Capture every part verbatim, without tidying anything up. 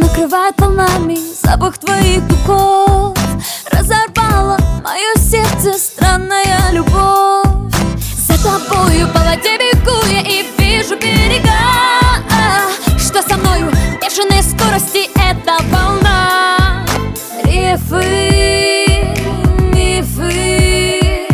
накрывает волнами запах твоих духов. Разорвала мое сердце странная любовь. За тобою по воде бегу я и вижу берега. Что со мною в бешеной скорости эта волна. Рифы, мифы,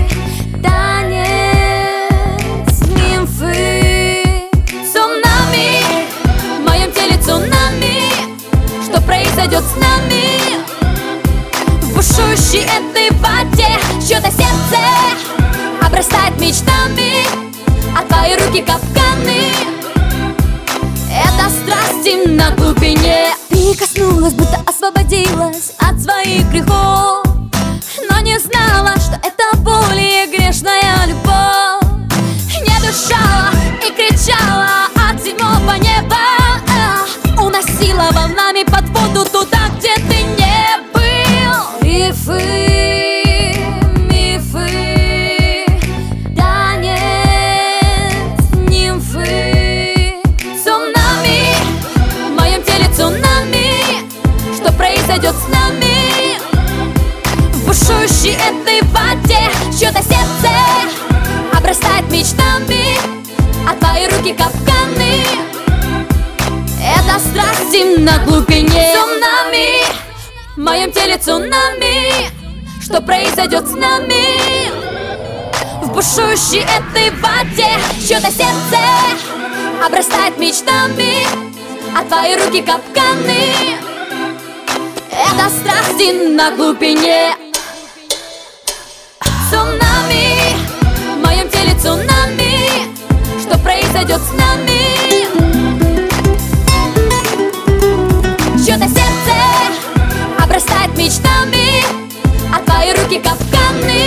танец, нимфы. Цунами, в моем теле цунами. Что произойдет с нами в бушующей этой воде? Чье-то сердце обрастает мечтами, а твои руки капканы. Это страсти на глубине. Ты коснулась, будто освободилась от своих грехов, но не знала, что это более грешная любовь. Не дышала и кричала от седьмого неба. Уносила волнами под воду туда, где ты не был. Рифы, мифы, танец, нимфы. Цунами, в моем теле цунами. Что произойдет с нами в бушующей этой воде? Чье-то сердце обрастает мечтами, а твои руки капканы. Это страсти на глубине. Цунами, в моем теле цунами. Что произойдет с нами в бушующей этой воде? Чье-то сердце обрастает мечтами, а твои руки капканы. Это страсти на глубине. Цунами, в моем теле цунами. Что произойдет с нами? Чье-то сердце обрастает мечтами, а твои руки капканы.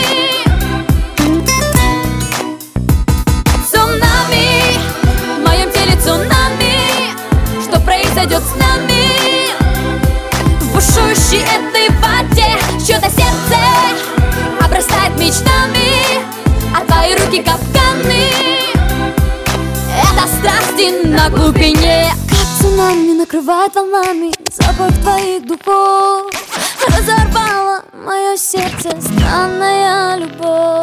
Цунами, в моем теле цунами. Что произойдет с нами в бушующей этой воде? Чье-то сердце обрастает мечтами, а твои руки капканы. Это страсти на глубине. Цунами накрывает волнами запах твоих духов. Разорвала мое сердце странная любовь.